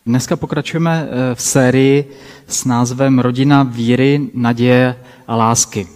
Dneska pokračujeme v sérii s názvem Rodina víry, naděje a lásky.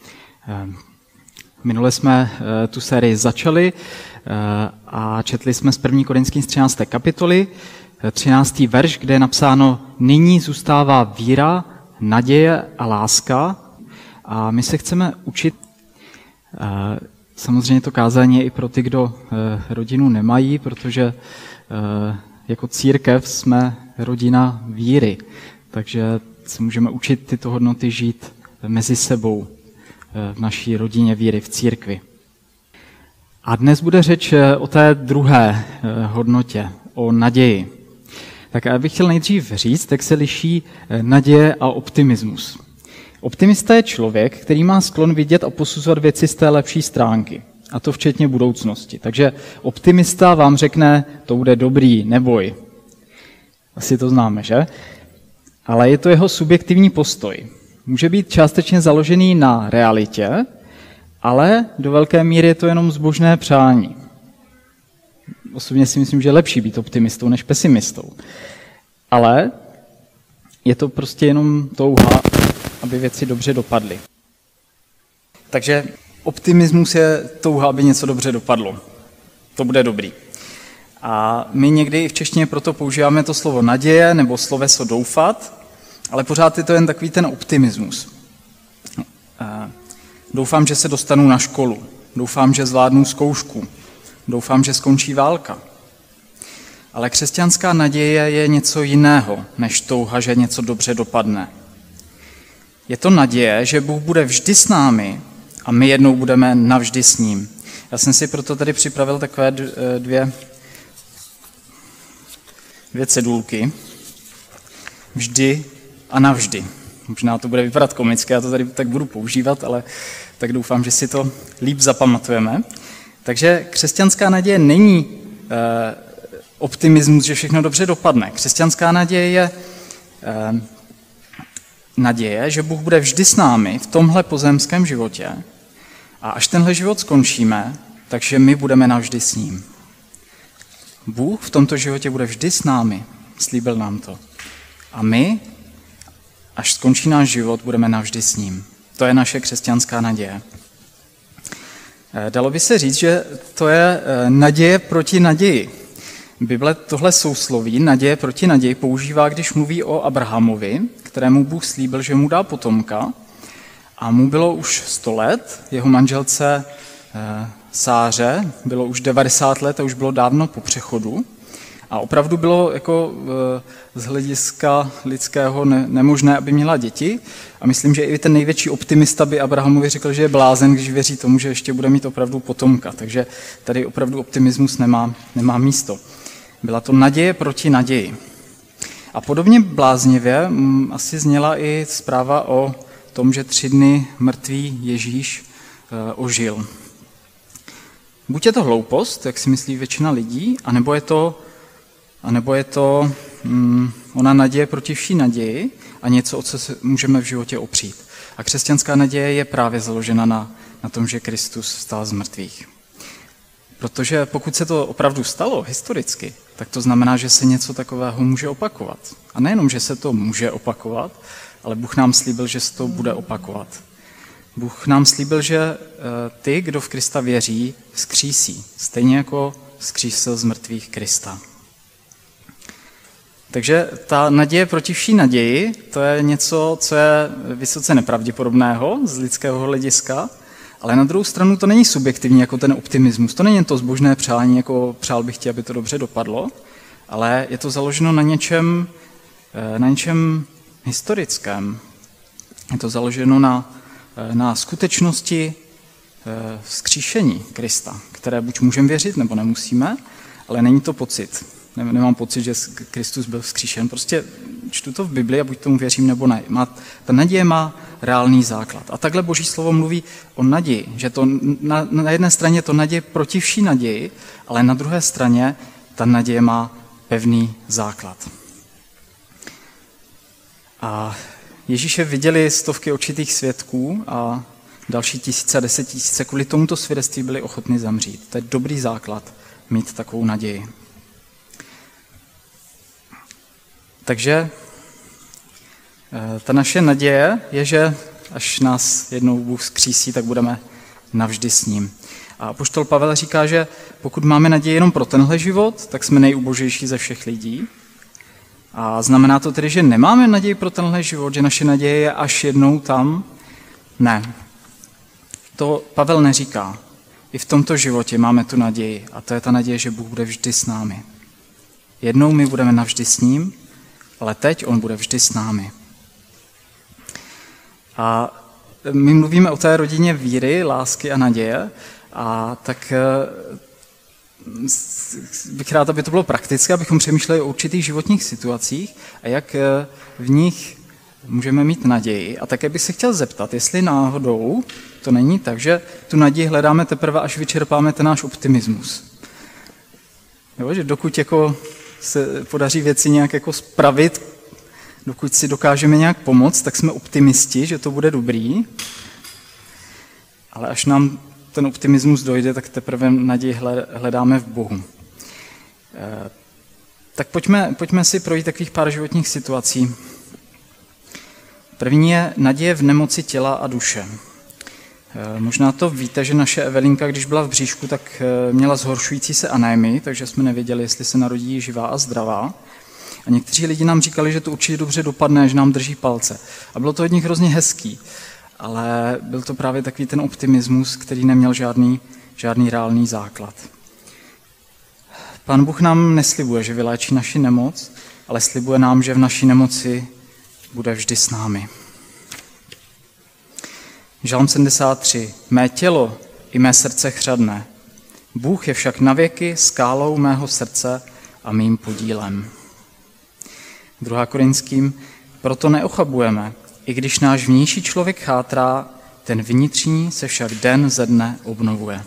Minule jsme tu sérii začali a četli jsme z 1. Korinským z 13. kapitoly, 13. verš, kde je napsáno: Nyní zůstává víra, naděje a láska. A my se chceme učit, samozřejmě to kázání je i pro ty, kdo rodinu nemají, protože jako církev jsme rodina víry, takže se můžeme učit tyto hodnoty žít mezi sebou v naší rodině víry, v církvi. A dnes bude řeč o té druhé hodnotě, o naději. Tak já bych chtěl nejdřív říct, jak se liší naděje a optimismus. Optimista je člověk, který má sklon vidět a posuzovat věci z té lepší stránky, a to včetně budoucnosti. Takže optimista vám řekne, to bude dobrý, neboj. Asi to známe, že? Ale je to jeho subjektivní postoj. Může být částečně založený na realitě, ale do velké míry je to jenom zbožné přání. Osobně si myslím, že je lepší být optimistou než pesimistou. Ale je to prostě jenom touha, aby věci dobře dopadly. Takže optimismus je touha, aby něco dobře dopadlo. To bude dobrý. A my někdy v češtině proto používáme to slovo naděje nebo sloveso doufat, ale pořád je to jen takový ten optimismus. Doufám, že se dostanu na školu. Doufám, že zvládnu zkoušku. Doufám, že skončí válka. Ale křesťanská naděje je něco jiného, než touha, že něco dobře dopadne. Je to naděje, že Bůh bude vždy s námi a my jednou budeme navždy s ním. Já jsem si proto tady připravil takové dvě cedulky. Vždy a navždy. Možná to bude vypadat komicky, já to tady tak budu používat, ale tak doufám, že si to líp zapamatujeme. Takže křesťanská naděje není optimismus, že všechno dobře dopadne. Křesťanská naděje je naděje, že Bůh bude vždy s námi v tomhle pozemském životě a až tenhle život skončíme, takže my budeme navždy s ním. Bůh v tomto životě bude vždy s námi, slíbil nám to. A my, až skončí náš život, budeme navždy s ním. To je naše křesťanská naděje. Dalo by se říct, že to je naděje proti naději. Bible tohle sousloví, naděje proti naději, používá, když mluví o Abrahamovi, kterému Bůh slíbil, že mu dá potomka, a mu bylo už 100 let, jeho manželce Sáře bylo už 90 let a už bylo dávno po přechodu. A opravdu bylo jako z hlediska lidského nemožné, aby měla děti. A myslím, že i ten největší optimista by Abrahamovi řekl, že je blázen, když věří tomu, že ještě bude mít opravdu potomka. Takže tady opravdu optimismus nemá místo. Byla to naděje proti naději. A podobně bláznivě asi zněla i zpráva o tom, že 3 dny mrtvý Ježíš ožil. Buď je to hloupost, jak si myslí většina lidí, anebo je to ona naděje proti vší naději a něco, o co se můžeme v životě opřít. A křesťanská naděje je právě založena na tom, že Kristus vstal z mrtvých. Protože pokud se to opravdu stalo historicky, tak to znamená, že se něco takového může opakovat. A nejenom, že se to může opakovat, ale Bůh nám slíbil, že se to bude opakovat. Bůh nám slíbil, že ty, kdo v Krista věří, vzkřísí. Stejně jako vzkřísil z mrtvých Krista. Takže ta naděje proti vší naději, to je něco, co je vysoce nepravděpodobného z lidského hlediska, ale na druhou stranu to není subjektivní jako ten optimismus. To není to zbožné přání, jako přál bych ti, aby to dobře dopadlo, ale je to založeno na něčem historickém. Je to založeno na skutečnosti vzkříšení Krista, které buď můžeme věřit, nebo nemusíme, ale není to pocit. Nemám pocit, že Kristus byl vzkříšen. Prostě čtu to v Bibli a buď tomu věřím, nebo ne. Ta naděje má reálný základ. A takhle Boží slovo mluví o naději, že to na jedné straně to naděje proti vší naději, ale na druhé straně ta naděje má pevný základ. A Ježíše viděli stovky očitých svědků a další tisíce a 10 000 kvůli tomuto svědectví byli ochotni zemřít. To je dobrý základ mít takovou naději. Takže ta naše naděje je, že až nás jednou Bůh vzkřísí, tak budeme navždy s ním. A apoštol Pavel říká, že pokud máme naději jenom pro tenhle život, tak jsme nejubožejší ze všech lidí. A znamená to tedy, že nemáme naději pro tenhle život, že naše naděje je až jednou tam? Ne. To Pavel neříká. I v tomto životě máme tu naději. A to je ta naděje, že Bůh bude vždy s námi. Jednou my budeme navždy s ním, ale teď on bude vždy s námi. A my mluvíme o té rodině víry, lásky a naděje, a tak bych rád, aby to bylo praktické, abychom přemýšleli o určitých životních situacích a jak v nich můžeme mít naději. A také bych se chtěl zeptat, jestli náhodou to není tak, že tu naději hledáme teprve, až vyčerpáme ten náš optimismus. Jo, že dokud jako se podaří věci nějak jako spravit, dokud si dokážeme nějak pomoct, tak jsme optimisti, že to bude dobrý, ale až nám ten optimismus dojde, tak teprve naději hledáme v Bohu. Tak pojďme si projít takových pár životních situací. První je naděje v nemoci těla a duše. Možná to víte, že naše Evelinka, když byla v bříšku, tak měla zhoršující se anémii, takže jsme nevěděli, jestli se narodí živá a zdravá. A někteří lidi nám říkali, že to určitě dobře dopadne, že nám drží palce. A bylo to od nich hrozně hezký, ale byl to právě takový ten optimismus, který neměl žádný reálný základ. Pán Bůh nám neslibuje, že vyléčí naši nemoc, ale slibuje nám, že v naší nemoci bude vždy s námi. Žalm 73. Mé tělo i mé srdce chřadne. Bůh je však navěky skálou mého srdce a mým podílem. 2. Korinským. Proto neochabujeme, i když náš vnější člověk chátrá, ten vnitřní se však den ze dne obnovuje.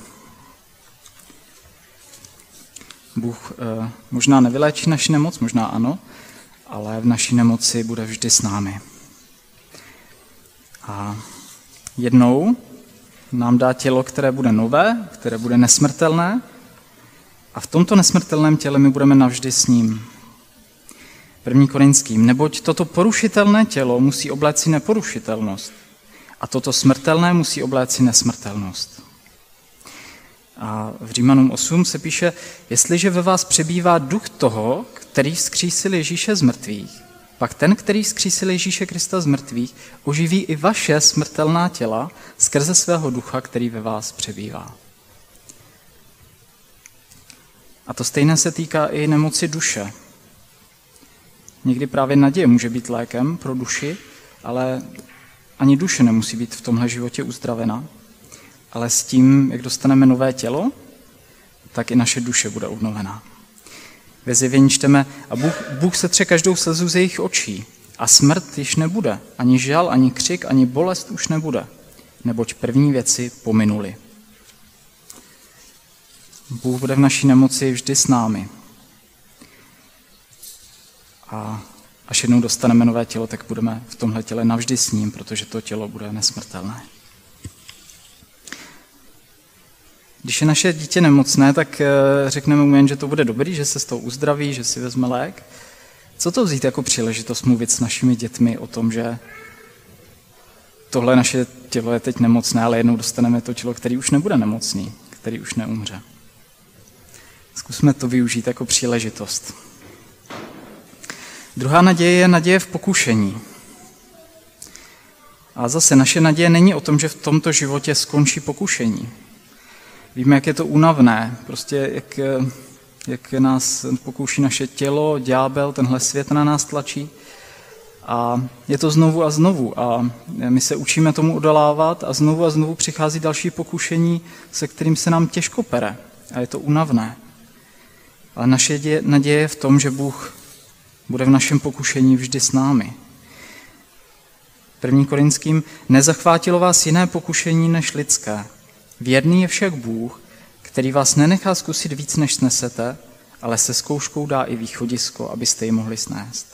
Bůh možná nevyléčí naši nemoc, možná ano, ale v naší nemoci bude vždy s námi. A jednou nám dá tělo, které bude nové, které bude nesmrtelné, a v tomto nesmrtelném těle my budeme navždy s ním. 1. Korinským. Neboť toto porušitelné tělo musí obléci neporušitelnost a toto smrtelné musí obléci nesmrtelnost. A v Římanům 8 se píše, jestliže ve vás přebývá duch toho, který vzkřísil Ježíše z mrtvých, pak ten, který vzkřísil Ježíše Krista z mrtvých, oživí i vaše smrtelná těla skrze svého ducha, který ve vás přebývá. A to stejné se týká i nemoci duše. Někdy právě naděje může být lékem pro duši, ale ani duše nemusí být v tomhle životě uzdravena. Ale s tím, jak dostaneme nové tělo, tak i naše duše bude obnovená. Ve Zjevení čteme, a Bůh setře každou slzu z jejich očí a smrt již nebude, ani žal, ani křik, ani bolest už nebude, neboť první věci pominuly. Bůh bude v naší nemoci vždy s námi. A až jednou dostaneme nové tělo, tak budeme v tomhle těle navždy s ním, protože to tělo bude nesmrtelné. Když je naše dítě nemocné, tak řekneme mu jen, že to bude dobrý, že se z toho uzdraví, že si vezme lék. Co to vzít jako příležitost mluvit s našimi dětmi o tom, že tohle naše tělo je teď nemocné, ale jednou dostaneme to tělo, který už nebude nemocný, který už neumře. Zkusme to využít jako příležitost. Druhá naděje je naděje v pokušení. A zase naše naděje není o tom, že v tomto životě skončí pokušení. Víme, jak je to únavné, prostě jak nás pokouší naše tělo, ďábel, tenhle svět na nás tlačí. A je to znovu a znovu a my se učíme tomu odolávat a znovu přichází další pokušení, se kterým se nám těžko pere a je to únavné. Ale naše naděje je v tom, že Bůh bude v našem pokušení vždy s námi. 1. Korinským. Nezachvátilo vás jiné pokušení než lidské. Věrný je však Bůh, který vás nenechá zkusit víc, než snesete, ale se zkouškou dá i východisko, abyste ji mohli snést.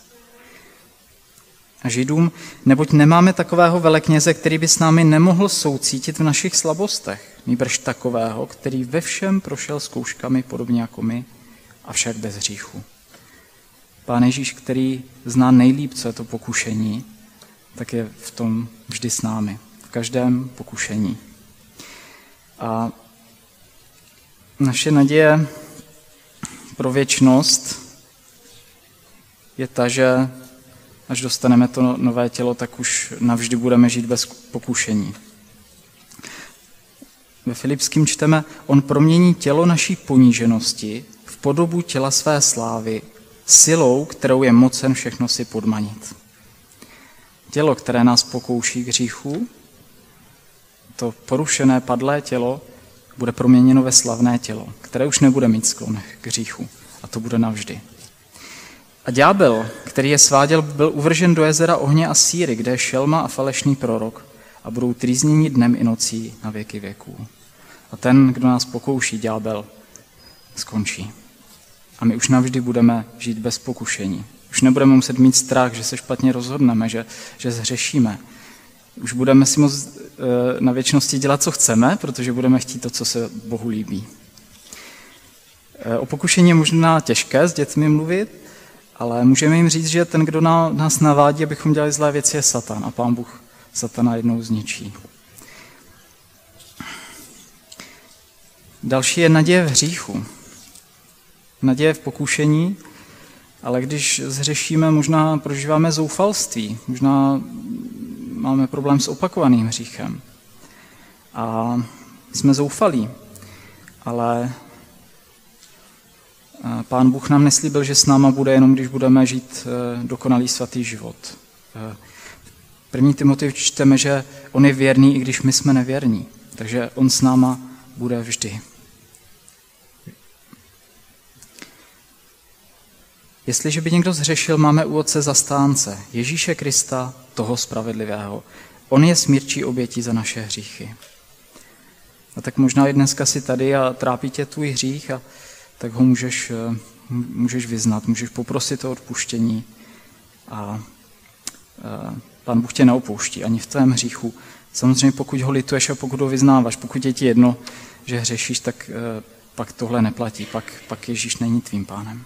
A Židům, neboť nemáme takového velekněze, který by s námi nemohl soucítit v našich slabostech, nýbrž takového, který ve všem prošel zkouškami podobně jako my, avšak bez hříchu. Pán Ježíš, který zná nejlíp, co je to pokušení, tak je v tom vždy s námi, v každém pokušení. A naše naděje pro věčnost je ta, že až dostaneme to nové tělo, tak už navždy budeme žít bez pokušení. Ve Filipským čteme, on promění tělo naší poníženosti v podobu těla své slávy silou, kterou je mocen všechno si podmanit. Tělo, které nás pokouší k hříchu, to porušené, padlé tělo, bude proměněno ve slavné tělo, které už nebude mít sklon k hříchu. A to bude navždy. A ďábel, který je sváděl, byl uvržen do jezera ohně a síry, kde je šelma a falešný prorok a budou trýzněni dnem i nocí na věky věků. A ten, kdo nás pokouší, ďábel, skončí. A my už navždy budeme žít bez pokušení. Už nebudeme muset mít strach, že se špatně rozhodneme, že zhřešíme. Už budeme si moct na věčnosti dělat, co chceme, protože budeme chtít to, co se Bohu líbí. O pokušení je možná těžké s dětmi mluvit, ale můžeme jim říct, že ten, kdo nás navádí, abychom dělali zlé věci, je Satan a Pán Bůh Satana jednou zničí. Další je naděje v hříchu. Naděje v pokušení, ale když zhřešíme, možná prožíváme zoufalství, možná máme problém s opakovaným hříchem. A jsme zoufalí, ale Pán Bůh nám neslíbil, že s náma bude jenom, když budeme žít dokonalý svatý život. V 1. Timoteji čteme, že on je věrný, i když my jsme nevěrní. Takže on s náma bude vždy. Jestliže by někdo zhřešil, máme u Otce zastánce, Ježíše Krista, toho spravedlivého. On je smírčí obětí za naše hříchy. A tak možná i dneska si tady a trápí tě tvůj hřích, a tak ho můžeš vyznat, můžeš poprosit o odpuštění a Pán Bůh tě neopouští ani v tvém hříchu. Samozřejmě pokud ho lituješ a pokud ho vyznáváš, pokud je ti jedno, že hřešíš, tak pak tohle neplatí, pak Ježíš není tvým pánem.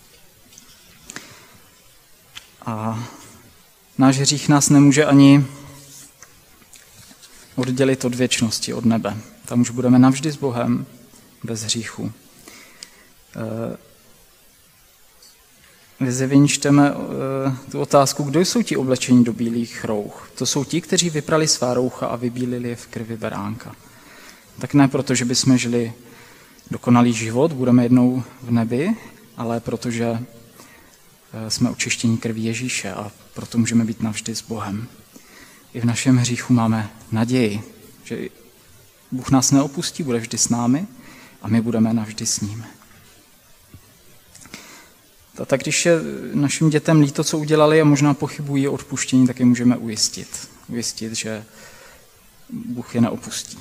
A náš hřích nás nemůže ani oddělit od věčnosti, od nebe. Tam už budeme navždy s Bohem, bez hříchu. Ve Zjevení čteme tu otázku, kdo jsou ti oblečení do bílých rouch. To jsou ti, kteří vyprali svá roucha a vybílili je v krvi beránka. Tak ne proto, že bychom žili dokonalý život, budeme jednou v nebi, ale protože jsme očištěni krví Ježíše a proto můžeme být navždy s Bohem. I v našem hříchu máme naději, že Bůh nás neopustí, bude vždy s námi a my budeme navždy s ním. A tak když je našim dětem líto, co udělali a možná pochybují o odpuštění, tak je můžeme ujistit. Ujistit, že Bůh je neopustí.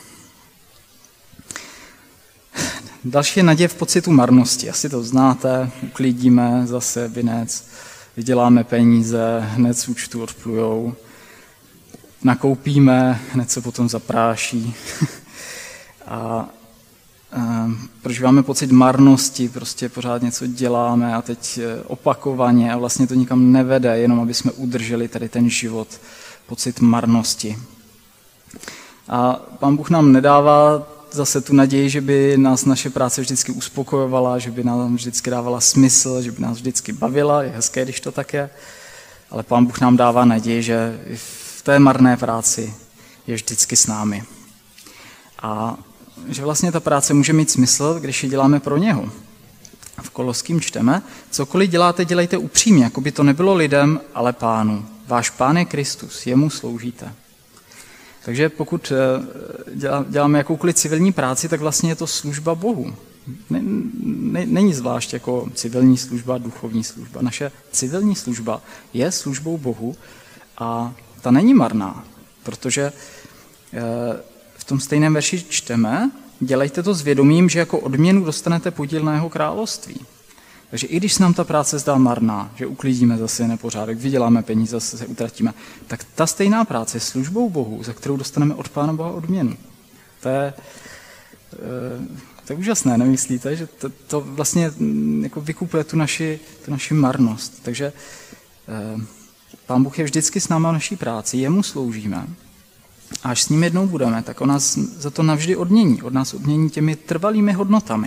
Další je naděje v pocitu marnosti. Asi to znáte, uklidíme zase vinec, vyděláme peníze, hned z účtu odplujou, nakoupíme, hned se potom zapráší. A prožíváme pocit marnosti, prostě pořád něco děláme a teď opakovaně a vlastně to nikam nevede, jenom aby jsme udrželi tady ten život, pocit marnosti. A Pán Bůh nám nedává zase tu naději, že by nás naše práce vždycky uspokojovala, že by nám vždycky dávala smysl, že by nás vždycky bavila, je hezké, když to tak je, ale Pán Bůh nám dává naději, že v té marné práci je vždycky s námi. A že vlastně ta práce může mít smysl, když ji děláme pro něho. V Koloským čteme, cokoliv děláte, dělejte upřímně, jako by to nebylo lidem, ale Pánu. Váš Pán je Kristus, jemu sloužíte. Takže pokud děláme jakoukoliv civilní práci, tak vlastně je to služba Bohu. Není zvlášť jako civilní služba, duchovní služba. Naše civilní služba je službou Bohu a ta není marná, protože v tom stejném verši čteme, dělejte to s vědomím, že jako odměnu dostanete podíl na jeho království. Takže i když se nám ta práce zdá marná, že uklidíme zase nepořádek, vyděláme peníze, zase se utratíme, tak ta stejná práce je službou Bohu, za kterou dostaneme od Pána Boha odměnu. To je To je úžasné, nemyslíte, že to vlastně jako vykupuje tu naši marnost. Takže Pán Bůh je vždycky s náma v naší práci, jemu sloužíme. A až s ním jednou budeme, tak on nás za to navždy odmění. Od nás odmění těmi trvalými hodnotami.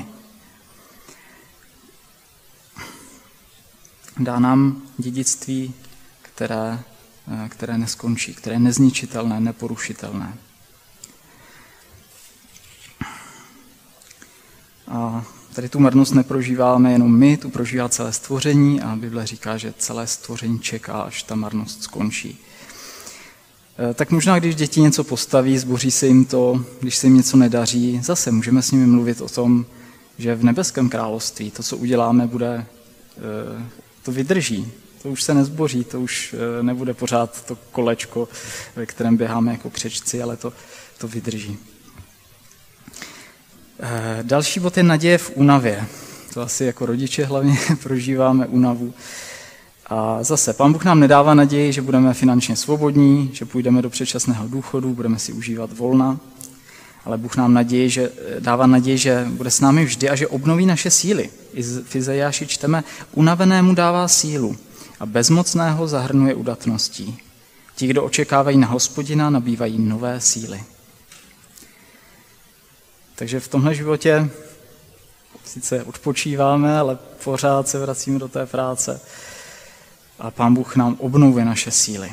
Dá nám dědictví, které neskončí, které je nezničitelné, neporušitelné. A tady tu marnost neprožíváme jenom my, tu prožívá celé stvoření a Bible říká, že celé stvoření čeká, až ta marnost skončí. Tak možná, když děti něco postaví, zboří se jim to, když se jim něco nedaří, zase můžeme s nimi mluvit o tom, že v nebeském království to, co uděláme, to vydrží. To už se nezboří, to už nebude pořád to kolečko, ve kterém běháme jako křečci, ale to vydrží. Další bod je naděje v únavě. To asi jako rodiče hlavně prožíváme únavu. A zase, Pán Bůh nám nedává naději, že budeme finančně svobodní, že půjdeme do předčasného důchodu, budeme si užívat volna, ale Bůh nám dává naději, že bude s námi vždy a že obnoví naše síly. I v Izajáši čteme, unavenému dává sílu a bezmocného zahrnuje udatností. Ti, kdo očekávají na Hospodina, nabývají nové síly. Takže v tomhle životě sice odpočíváme, ale pořád se vracíme do té práce a Pán Bůh nám obnovuje naše síly.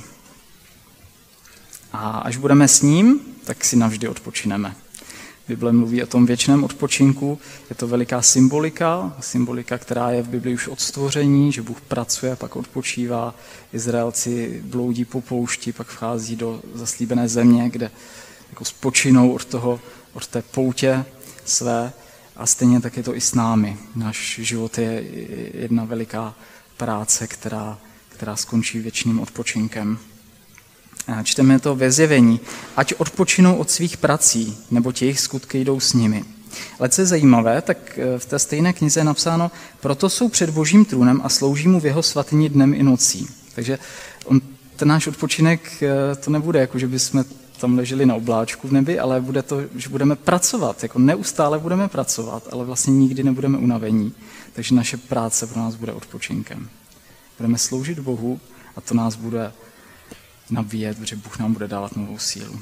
A až budeme s ním, tak si navždy odpočineme. Bible mluví o tom věčném odpočinku, je to veliká symbolika, která je v Bibli už od stvoření, že Bůh pracuje, pak odpočívá, Izraelci bloudí po poušti, pak vchází do zaslíbené země, kde jako spočinou od té poutě své a stejně tak je to i s námi. Náš život je jedna veliká práce, která skončí věčným odpočinkem. Čteme to ve Zjevení. Ať odpočinou od svých prací, neboť jejich skutky jdou s nimi. Ale co je zajímavé, tak v té stejné knize je napsáno, proto jsou před Božím trůnem a slouží mu v jeho svatyni dnem i nocí. Takže ten náš odpočinek to nebude jako, že bychom tam leželi na obláčku v nebi, ale bude to, že budeme pracovat, jako neustále budeme pracovat, ale vlastně nikdy nebudeme unavení. Takže naše práce pro nás bude odpočinkem. Budeme sloužit Bohu a to nás bude nabíjet, protože Bůh nám bude dávat novou sílu.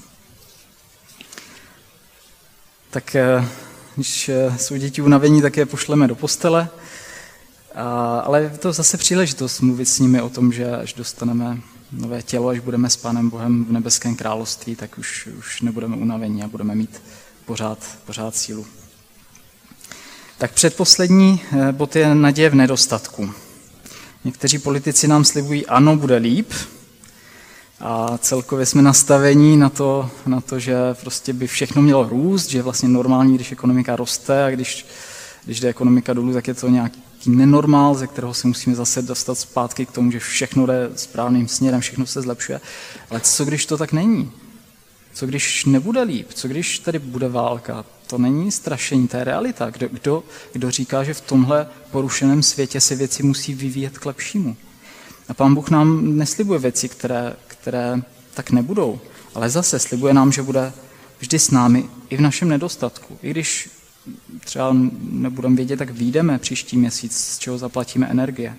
Tak když jsou děti unavení, tak je pošleme do postele, ale je to zase příležitost mluvit s nimi o tom, že až dostaneme nové tělo, až budeme s Pánem Bohem v nebeském království, tak už nebudeme unavení a budeme mít pořád sílu. Tak předposlední bod je naděje v nedostatku. Někteří politici nám slibují, ano, bude líp, a celkově jsme nastavení na to, že prostě by všechno mělo růst, že je vlastně normální, když ekonomika roste a když jde ekonomika dolů, tak je to nějaký nenormál, ze kterého se musíme zase dostat zpátky k tomu, že všechno jde správným směrem, všechno se zlepšuje. Ale co když to tak není? Co když nebude líp? Co když tady bude válka? To není strašení, to je realita. Kdo říká, že v tomhle porušeném světě se věci musí vyvíjet k lepšímu? A Pán Bůh nám neslibuje věci, které tak nebudou, ale zase slibuje nám, že bude vždy s námi i v našem nedostatku. I když třeba nebudeme vědět, tak vyjdeme příští měsíc, z čeho zaplatíme energie.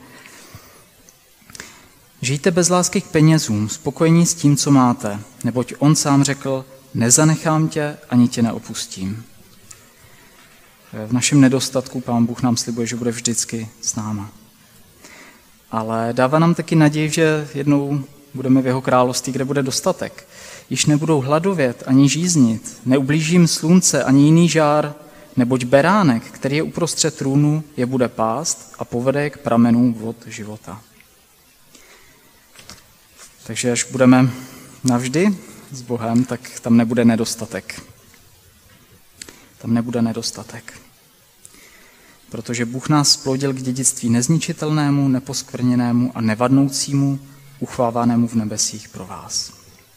Žijte bez lásky k penězům, spokojení s tím, co máte, neboť on sám řekl, nezanechám tě, ani tě neopustím. V našem nedostatku Pán Bůh nám slibuje, že bude vždycky s náma. Ale dává nám taky naději, že jednou budeme v jeho království, kde bude dostatek. Již nebudou hladovět ani žíznit, neublížím slunce ani jiný žár, neboť beránek, který je uprostřed trůnu, je bude pást a povede k pramenům vod života. Takže až budeme navždy s Bohem, tak tam nebude nedostatek. Tam nebude nedostatek. Protože Bůh nás splodil k dědictví nezničitelnému, neposkvrněnému a nevadnoucímu, uchvávanému v nebesích pro vás.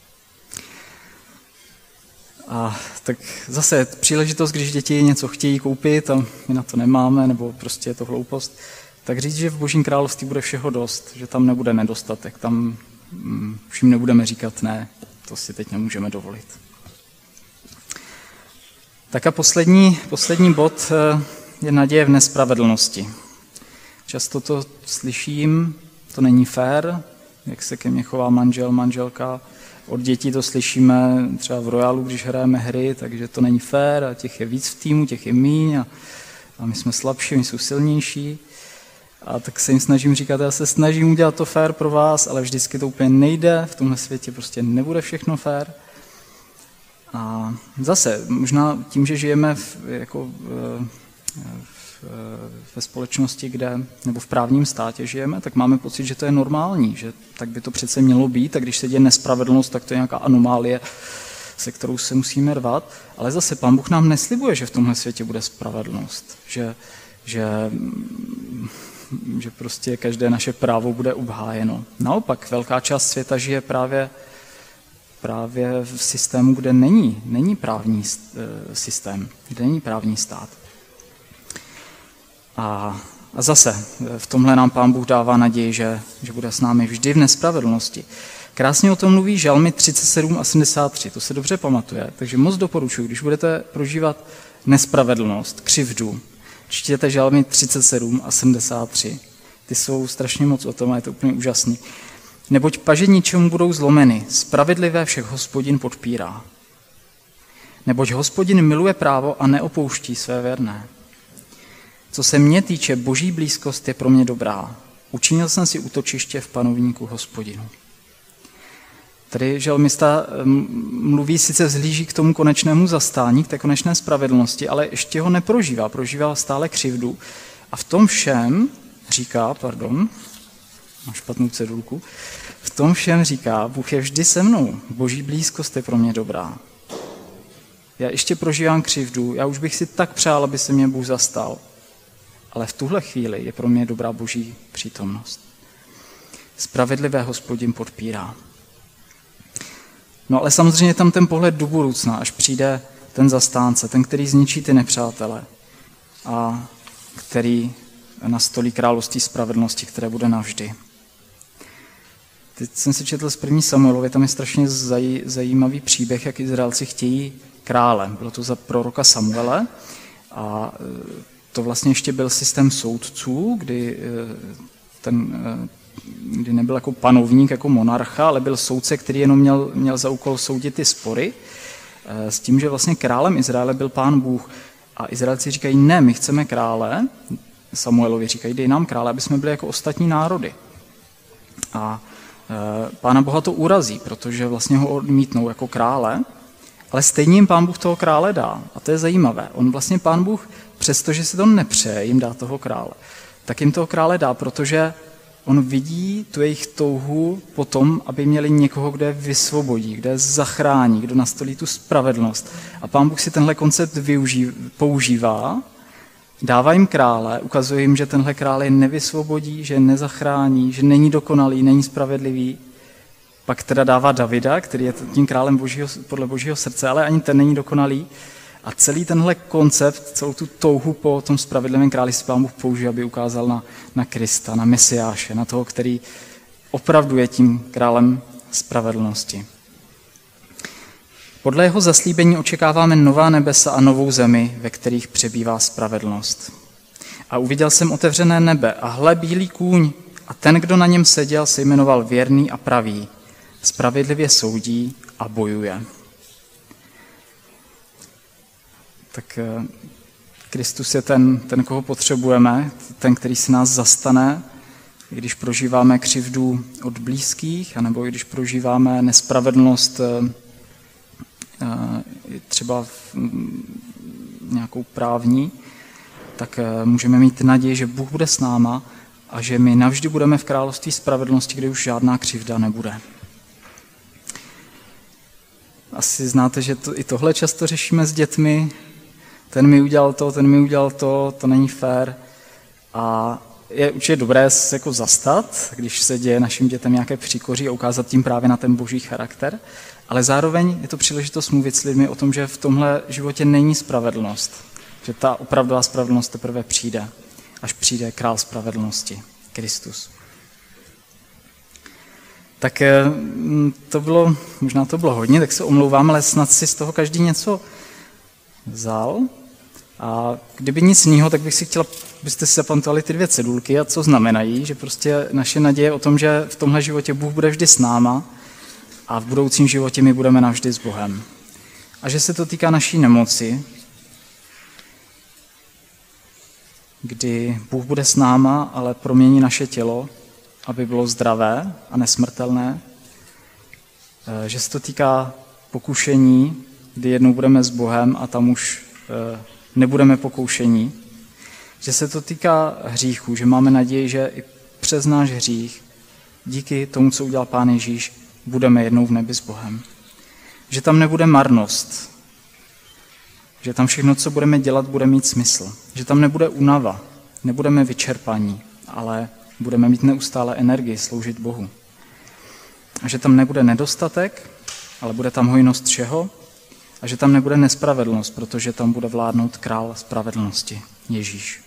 A tak zase příležitost, když děti něco chtějí koupit a my na to nemáme, nebo prostě je to hloupost, tak říct, že v Božím království bude všeho dost, že tam nebude nedostatek, tam všim nebudeme říkat ne, to si teď nemůžeme dovolit. Tak a poslední bod je naděje v nespravedlnosti. Často to slyším, to není fér, jak se ke mně chová manžel, manželka. Od dětí to slyšíme třeba v Royalu, když hrajeme hry, takže to není fér a těch je víc v týmu, těch je míň a my jsme slabší, oni jsou silnější. A tak se jim snažím říkat, já se snažím udělat to fér pro vás, ale vždycky to úplně nejde, v tomhle světě prostě nebude všechno fér. A zase, možná tím, že žijeme ve společnosti, nebo v právním státě žijeme, tak máme pocit, že to je normální, že tak by to přece mělo být a když se děje nespravedlnost, tak to je nějaká anomálie, se kterou se musíme rvat. Ale zase Pán Bůh nám neslibuje, že v tomhle světě bude spravedlnost, že prostě každé naše právo bude obhájeno. Naopak, velká část světa žije právě v systému, kde není právní systém, kde není právní stát. A zase v tomhle nám Pán Bůh dává naději, že bude s námi vždy v nespravedlnosti. Krásně o tom mluví Žalmy 37 a 73, to se dobře pamatuje, takže moc doporučuji, když budete prožívat nespravedlnost, křivdu, čtěte Žalmy 37 a 73. Ty jsou strašně moc o tom a je to úplně úžasný. Neboť paže ničemu budou zlomeny, spravedlivé všech Hospodin podpírá. Neboť Hospodin miluje právo a neopouští své věrné. Co se mě týče, boží blízkost je pro mě dobrá. Učinil jsem si útočiště v panovníku Hospodinu. Tady žalmista mluví, sice vzhlíží k tomu konečnému zastání, k té konečné spravedlnosti, ale ještě ho neprožívá, prožívá stále křivdu. A v tom všem říká, mám špatnou cedulku, v tom všem říká, Bůh je vždy se mnou, boží blízkost je pro mě dobrá. Já ještě prožívám křivdu, já už bych si tak přál, aby se mě Bůh zastal, ale v tuhle chvíli je pro mě dobrá boží přítomnost. Spravedlivé Hospodin podpírá. No ale samozřejmě je tam ten pohled do budoucna, až přijde ten zastánce, ten, který zničí ty nepřátele a který nastolí království spravedlnosti, které bude navždy. Teď jsem si četl z 1. Samuelově, tam je strašně zajímavý příběh, jak Izraelci chtějí krále. Bylo to za proroka Samuele a to vlastně ještě byl systém soudců, kdy nebyl jako panovník, jako monarcha, ale byl soudce, který jenom měl za úkol soudit ty spory, s tím, že vlastně králem Izraele byl Pán Bůh. A Izraelci říkají, ne, my chceme krále, Samuelovi říkají, dej nám krále, aby jsme byli jako ostatní národy. A Pána Boha to urazí, protože vlastně ho odmítnou jako krále, ale stejně jim Pán Bůh toho krále dá. A to je zajímavé. On vlastně Pán Bůh, přestože si to nepřeje jim dá toho krále, tak jim toho krále dá, protože on vidí tu jejich touhu po tom, aby měli někoho, kdo je vysvobodí, kdo je zachrání, kdo nastolí tu spravedlnost. A Pán Bůh si tenhle koncept používá, dává jim krále, ukazuje jim, že tenhle král je nevysvobodí, že je nezachrání, že není dokonalý, není spravedlivý. Pak teda dává Davida, který je tím králem podle božího srdce, ale ani ten není dokonalý. A celý tenhle koncept, celou tu touhu po tom spravedlivém králi si Pán Bůh použije, aby ukázal na Krista, na Mesiáše, na toho, který opravdu je tím králem spravedlnosti. Podle jeho zaslíbení očekáváme nová nebesa a novou zemi, ve kterých přebývá spravedlnost. A uviděl jsem otevřené nebe a hle bílý kůň a ten, kdo na něm seděl, se jmenoval Věrný a Pravý. Spravedlivě soudí a bojuje. Tak Kristus je ten, koho potřebujeme, ten, který se nás zastane, když prožíváme křivdu od blízkých, anebo když prožíváme nespravedlnost třeba nějakou právní, tak můžeme mít naději, že Bůh bude s náma a že my navždy budeme v království spravedlnosti, kde už žádná křivda nebude. Asi znáte, že i tohle často řešíme s dětmi. Ten mi udělal to, to není fér. A je určitě dobré se jako zastat, když se děje našim dětem nějaké příkoří a ukázat tím právě na ten boží charakter, ale zároveň je to příležitost mluvit s lidmi o tom, že v tomhle životě není spravedlnost, že ta opravdová spravedlnost teprve přijde, až přijde král spravedlnosti, Kristus. Tak možná to bylo hodně, tak se omlouvám, ale snad si z toho každý něco vzal. A kdyby nic jiného, tak bych si chtěla, abyste si zapamatovali ty 2 cedulky a co znamenají, že prostě naše naděje o tom, že v tomhle životě Bůh bude vždy s náma a v budoucím životě my budeme navždy s Bohem. A že se to týká naší nemoci, kdy Bůh bude s náma, ale promění naše tělo, aby bylo zdravé a nesmrtelné. Že se to týká pokušení, kdy jednou budeme s Bohem a tam už nebudeme pokoušení. Že se to týká hříchu, že máme naději, že i přes náš hřích, díky tomu, co udělal Pán Ježíš, budeme jednou v nebi s Bohem. Že tam nebude marnost, že tam všechno, co budeme dělat, bude mít smysl. Že tam nebude únava, nebudeme vyčerpaní, ale budeme mít neustále energii sloužit Bohu. A že tam nebude nedostatek, ale bude tam hojnost všeho. A že tam nebude nespravedlnost, protože tam bude vládnout král spravedlnosti, Ježíš.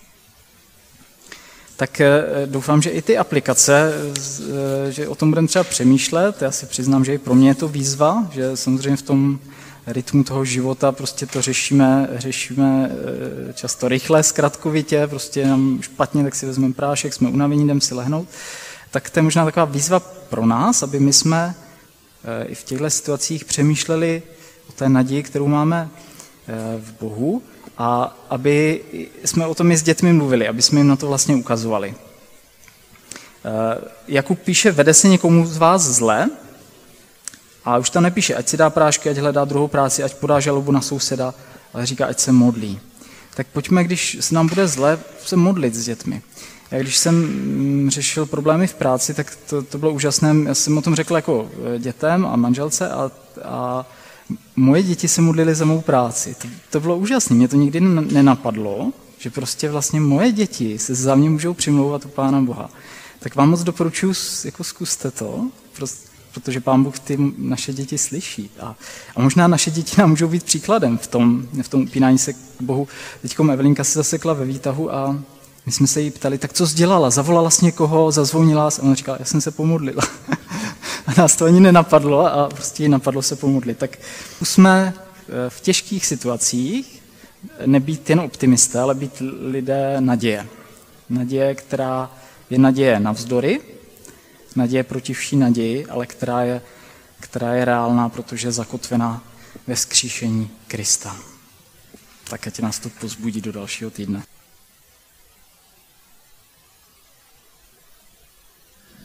Tak doufám, že i ty aplikace, že o tom budeme třeba přemýšlet. Já si přiznám, že i pro mě je to výzva, že samozřejmě v tom rytmu toho života prostě to řešíme často rychle, zkratkovitě, prostě nám špatně, tak si vezmeme prášek, jsme unavení, jdeme si lehnout. Tak to je možná taková výzva pro nás, aby my jsme i v těchto situacích přemýšleli o té naději, kterou máme v Bohu, a aby jsme o tom i s dětmi mluvili, aby jsme jim na to vlastně ukazovali. Jakub píše, vede se někomu z vás zle, a už tam nepíše, ať si dá prášky, ať hledá druhou práci, ať podá žalobu na souseda, ale říká, ať se modlí. Tak pojďme, když se nám bude zle, se modlit s dětmi. Já když jsem řešil problémy v práci, tak to bylo úžasné. Já jsem o tom řekl jako dětem a manželce a moje děti se modlily za mou práci. To bylo úžasné. Mě to nikdy nenapadlo, že prostě vlastně moje děti se za mě můžou přimlouvat u Pána Boha. Tak vám moc doporučuji, jako zkuste to, protože Pán Bůh ty naše děti slyší. A možná naše děti nám můžou být příkladem v tom upínání se k Bohu. Teďkom Evelinka se zasekla ve výtahu a my jsme se jí ptali, tak co jsi dělala? Zavolala jsi někoho, zazvonila a ona říkala, já jsem se pomodlila. A nás to ani nenapadlo a prostě jí napadlo se pomodlit. Tak jsme v těžkých situacích nebýt jen optimisté, ale být lidé naděje. Naděje, která je naděje navzdory, naděje proti vší naději, ale která je reálná, protože je zakotvená ve vzkříšení Krista. Tak ať nás to povzbudí do dalšího týdne.